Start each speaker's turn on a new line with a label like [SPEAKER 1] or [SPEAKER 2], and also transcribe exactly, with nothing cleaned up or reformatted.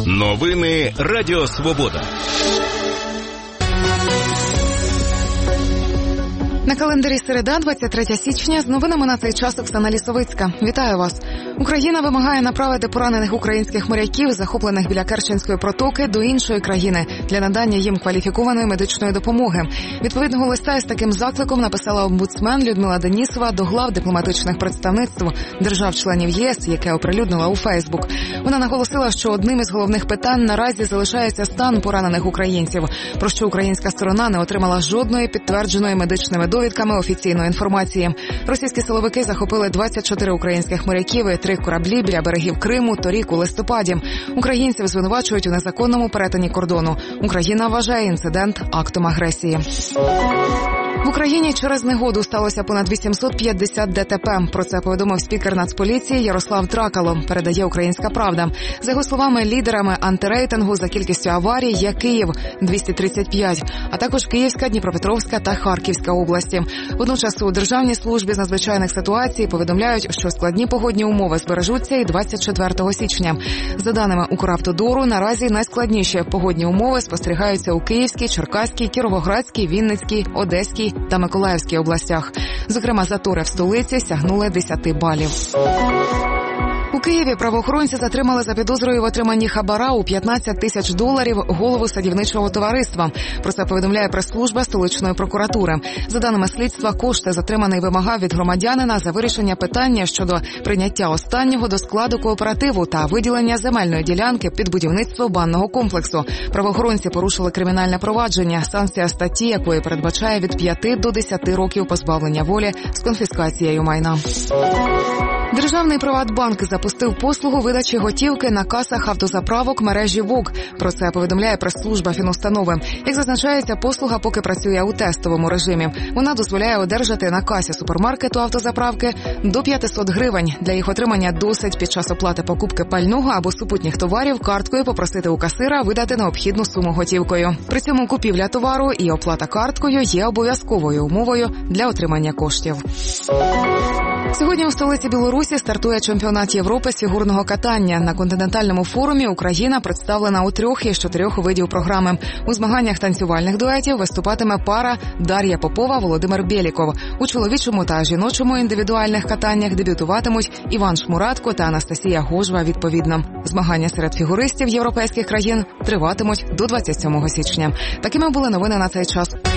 [SPEAKER 1] Новини Радіо Свобода.
[SPEAKER 2] На календарі середа, двадцять третє січня, з новинами на цей час Оксана Лісовицька. Вітаю вас. Україна вимагає направити поранених українських моряків, захоплених біля Керченської протоки, до іншої країни для надання їм кваліфікованої медичної допомоги. Відповідного листа із таким закликом написала омбудсмен Людмила Денісова до глав дипломатичних представництв держав-членів ЄС, яке оприлюднила у Фейсбук. Вона наголосила, що одним із головних питань наразі залишається стан поранених українців, про що українська сторона не отримала жодної підтвердженої медичними довідками офіційної інформації. Російські силовики захопили двадцять чотири українських моряків і три кораблі біля берегів Криму торік у листопаді. Українців звинувачують у незаконному перетині кордону. Україна вважає інцидент актом агресії. В Україні через негоду сталося понад вісімсот п'ятдесят ДТП. Про це повідомив спікер Нацполіції Ярослав Тракало, передає «Українська правда». За його словами, лідерами антирейтингу за кількістю аварій є Київ – двісті тридцять п'ять, а також Київська, Дніпропетровська та Харківська області. Водночас у Державній службі з надзвичайних ситуацій повідомляють, що складні погодні умови збережуться і двадцять четвертого січня. За даними Укравтодору, наразі найскладніші погодні умови спостерігаються у Київській, Черкаській, Кіровоградській, Вінницькій, Одеській та Миколаївській областях. Зокрема, затори в столиці сягнули десять балів. У Києві правоохоронці затримали за підозрою в отриманні хабара у п'ятнадцять тисяч доларів голову садівничого товариства. Про це повідомляє прес-служба столичної прокуратури. За даними слідства, кошти затриманий вимагав від громадянина за вирішення питання щодо прийняття останнього до складу кооперативу та виділення земельної ділянки під будівництво банного комплексу. Правоохоронці порушили кримінальне провадження, санкція статті якої передбачає від п'яти до десяти років позбавлення волі з конфіскацією майна. Державний «Приватбанк» запустив послугу видачі готівки на касах автозаправок мережі ВОК. Про це повідомляє прес-служба фінустанови. Як зазначається, послуга поки працює у тестовому режимі. Вона дозволяє одержати на касі супермаркету автозаправки до п'ятсот гривень. Для їх отримання досить під час оплати покупки пального або супутніх товарів карткою попросити у касира видати необхідну суму готівкою. При цьому купівля товару і оплата карткою є обов'язковою умовою для отримання коштів. Сьогодні у столиці Білорусі стартує чемпіонат Європи з фігурного катання. На континентальному форумі Україна представлена у трьох із чотирьох видів програми. У змаганнях танцювальних дуетів виступатиме пара Дар'я Попова-Володимир Бєліков. У чоловічому та жіночому індивідуальних катаннях дебютуватимуть Іван Шмуратко та Анастасія Гожва відповідно. Змагання серед фігуристів європейських країн триватимуть до двадцять сьомого січня. Такими були новини на цей час.